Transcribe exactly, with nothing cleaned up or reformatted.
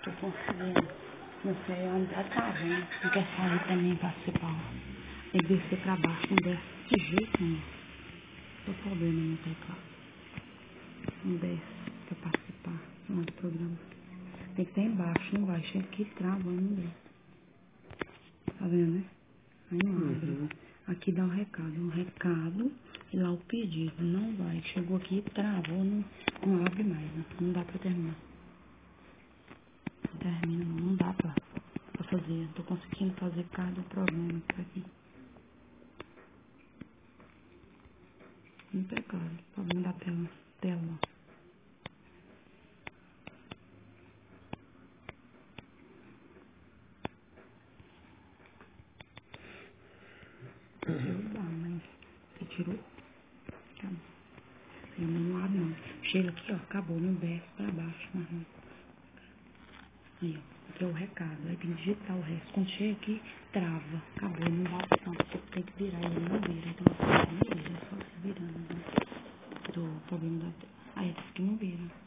Tô conseguindo. Meu filho ainda tá vendo. Não quer sair também participar. Tem que descer pra baixo. Não desce de jeito nenhum. Tô problema no meu teclado. Não desce pra participar do programa. Tem que estar embaixo, não vai. Chega aqui, trava, não desce. Tá vendo, né? Aí não abre. Uhum. Aqui dá um recado. Um recado e lá o pedido. Não vai. Chegou aqui, travou, não, não abre mais. Né? Não dá pra terminar. Não termina, não. Não dá pra, pra fazer. Tô conseguindo fazer cada problema que tá aqui. Impecável. Problema da tela. Tela. Eu dá, mas você tirou. Acabou. Eu não abre não. Chega aqui, ó. Acabou. Não desce pra baixo. Mas não. Aí, ó. Aqui é o recado. Aí tem que digitar o resto. Quando chega aqui, trava. Acabou. Não dá opção. Você tem que virar. Ele não vira. Então, você não vira. É só se virando. Né? Do problema da tela. Aí, esse aqui não vira.